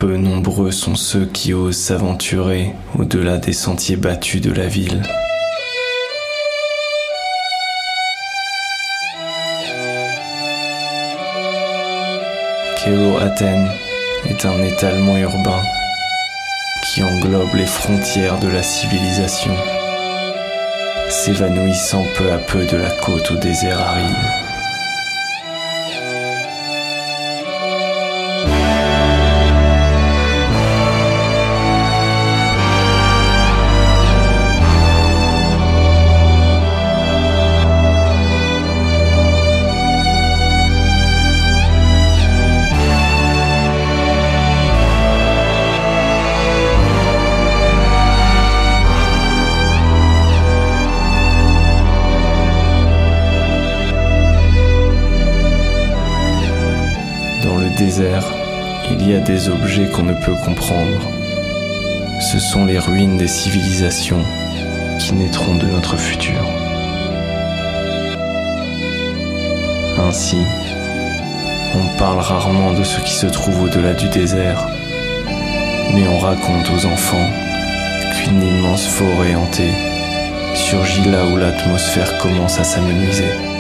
Peu nombreux sont ceux qui osent s'aventurer au-delà des sentiers battus de la ville. Kelo Athènes est un étalement urbain qui englobe les frontières de la civilisation, s'évanouissant peu à peu de la côte au désert aride. Dans le désert, il y a des objets qu'on ne peut comprendre. Ce sont les ruines des civilisations qui naîtront de notre futur. Ainsi, on parle rarement de ce qui se trouve au-delà du désert, mais on raconte aux enfants qu'une immense forêt hantée surgit là où l'atmosphère commence à s'amenuiser.